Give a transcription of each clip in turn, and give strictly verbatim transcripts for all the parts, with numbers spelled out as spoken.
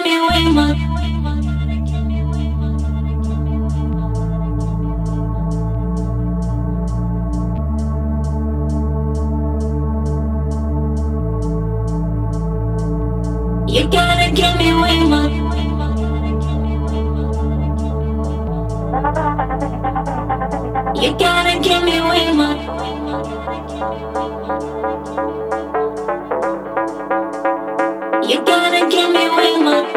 me way more. You gotta give me way more. You gotta give me way more. You gotta give me way more.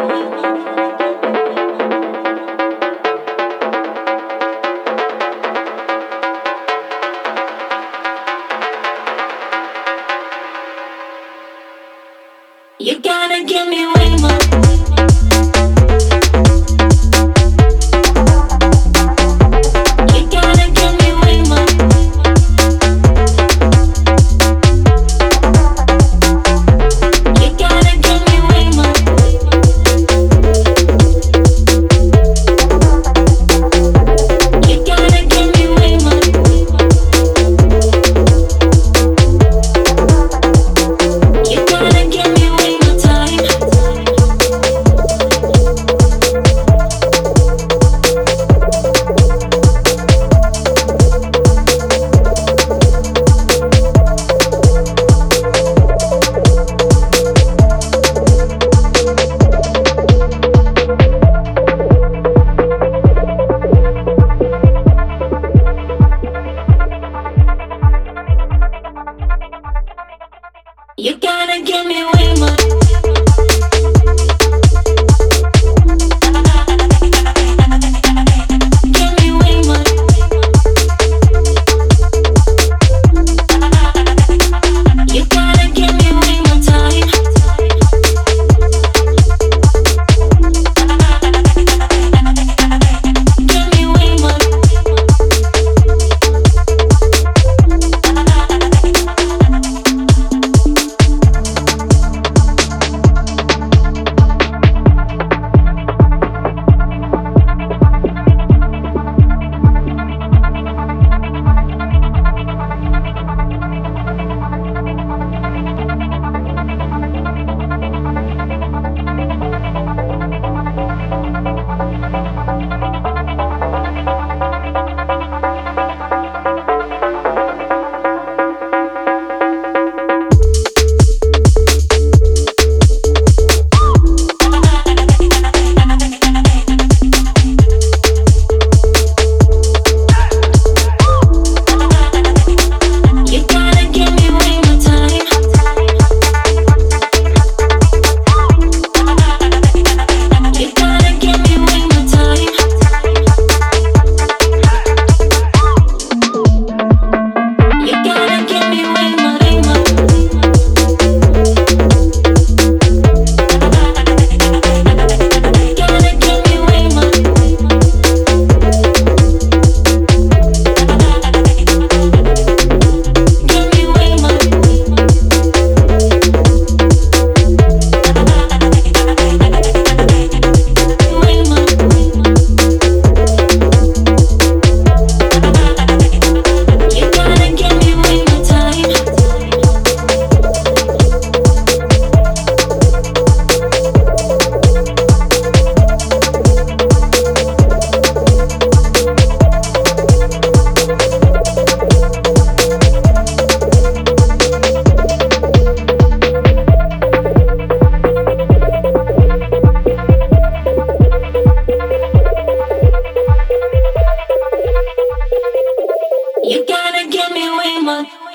You gotta give me way more. You gotta give me way more. You gotta give me way more. You gotta give me way more. You gotta give me way more time. You gotta give me way more. Give me way more. You gotta give me way more time. Give me way more. You gotta give me way more time. You gotta give me way more time. You gotta give me way more, way more. Gotta give me way more. Give me way more. Way more. You gotta give me way more time. You gotta give me way more.